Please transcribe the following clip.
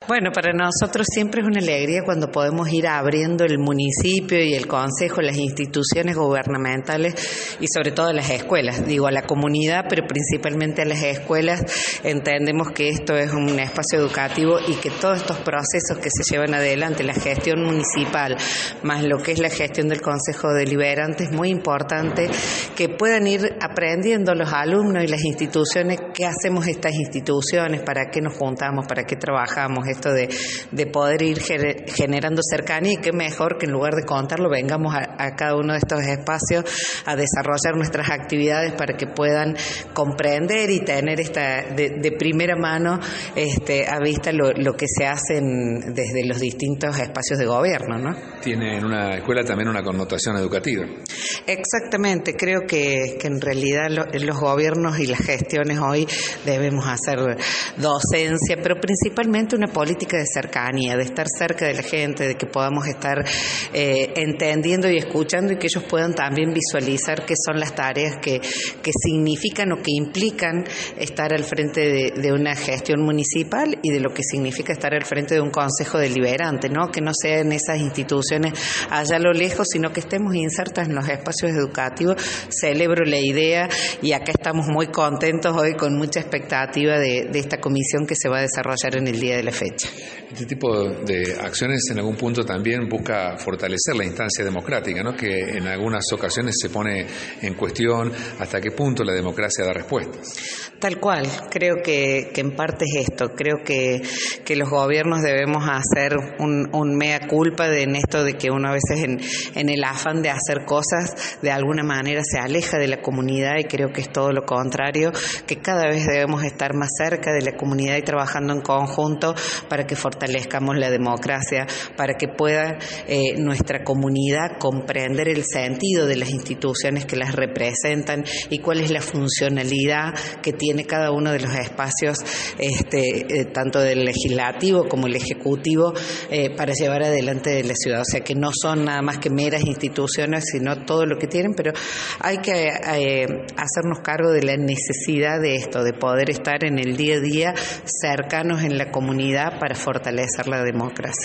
Bueno, para nosotros siempre es una alegría cuando podemos ir abriendo el municipio y el consejo, las instituciones gubernamentales y sobre todo las escuelas. Digo, a la comunidad, pero principalmente a las escuelas. Entendemos que esto es un espacio educativo y que todos estos procesos que se llevan adelante, la gestión municipal, más lo que es la gestión del Consejo Deliberante, es muy importante que puedan ir aprendiendo los alumnos y las instituciones qué hacemos estas instituciones, para qué nos juntamos, para qué trabajamos, esto de poder ir generando cercanía, y qué mejor que en lugar de contarlo vengamos a cada uno de estos espacios a desarrollar nuestras actividades para que puedan comprender y tener de primera mano a vista lo que se hace desde los distintos espacios de gobierno, ¿no? Tiene en una escuela también una connotación educativa. Exactamente, creo que en realidad los gobiernos y las gestiones hoy debemos hacer docencia, pero principalmente una política de cercanía, de estar cerca de la gente, de que podamos estar entendiendo y escuchando, y que ellos puedan también visualizar qué son las tareas que significan o que implican estar al frente de una gestión municipal, y de lo que significa estar al frente de un consejo deliberante, ¿no? Que no sean esas instituciones allá a lo lejos, sino que estemos insertas en los espacios educativos. Celebro la idea y acá estamos muy contentos hoy, con mucha expectativa de esta comisión que se va a desarrollar en el día de la fecha. Este tipo de acciones en algún punto también busca fortalecer la instancia democrática, ¿no? Que en algunas ocasiones se pone en cuestión hasta qué punto la democracia da respuestas. Tal cual, creo que en parte es esto, creo que los gobiernos debemos hacer un mea culpa en esto de que uno a veces en el afán de hacer cosas de alguna manera se aleja de la comunidad, y creo que es todo lo contrario, que cada vez debemos estar más cerca de la comunidad y trabajando en conjunto para que fortalezcamos la democracia, para que pueda nuestra comunidad comprender el sentido de las instituciones que las representan y cuál es la funcionalidad que tiene cada uno de los espacios, tanto del legislativo como el ejecutivo, para llevar adelante de la ciudad. O sea, que no son nada más que meras instituciones, sino todo lo que tienen, pero hay que hacernos cargo de la necesidad de esto, de poder estar en el día a día cercanos en la comunidad para fortalecer la democracia.